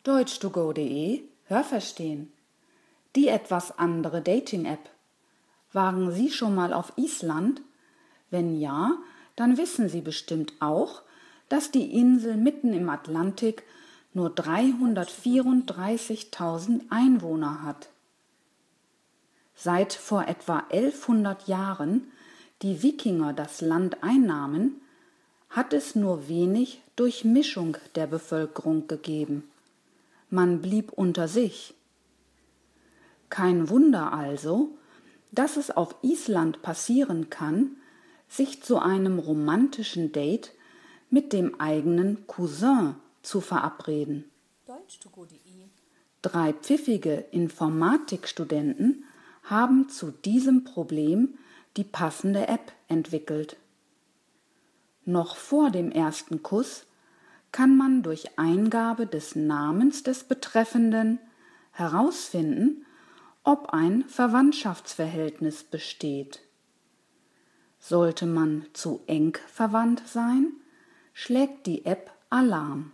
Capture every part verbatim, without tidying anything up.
deutsch to go punkt de Hörverstehen. Die etwas andere Dating-App. Waren Sie schon mal auf Island? Wenn ja, dann wissen Sie bestimmt auch, dass die Insel mitten im Atlantik nur dreihundertvierunddreißigtausend Einwohner hat. Seit vor etwa elfhundert Jahren die Wikinger das Land einnahmen, hat es nur wenig Durchmischung der Bevölkerung gegeben. Man blieb unter sich. Kein Wunder also, dass es auf Island passieren kann, sich zu einem romantischen Date mit dem eigenen Cousin zu verabreden. deutsch to go punkt de Drei pfiffige Informatikstudenten haben zu diesem Problem die passende App entwickelt. Noch vor dem ersten Kuss kann man durch Eingabe des Namens des Betreffenden herausfinden, ob ein Verwandtschaftsverhältnis besteht. Sollte man zu eng verwandt sein, schlägt die App Alarm.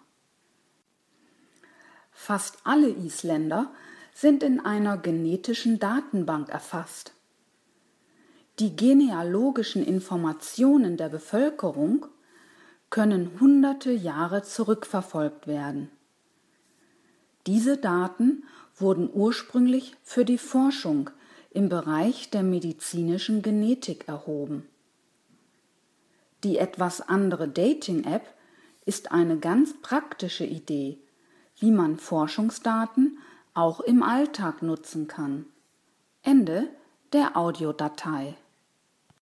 Fast alle Isländer sind in einer genetischen Datenbank erfasst. Die genealogischen Informationen der Bevölkerung können hunderte Jahre zurückverfolgt werden. Diese Daten wurden ursprünglich für die Forschung im Bereich der medizinischen Genetik erhoben. Die etwas andere Dating-App ist eine ganz praktische Idee, wie man Forschungsdaten auch im Alltag nutzen kann. Ende der Audiodatei.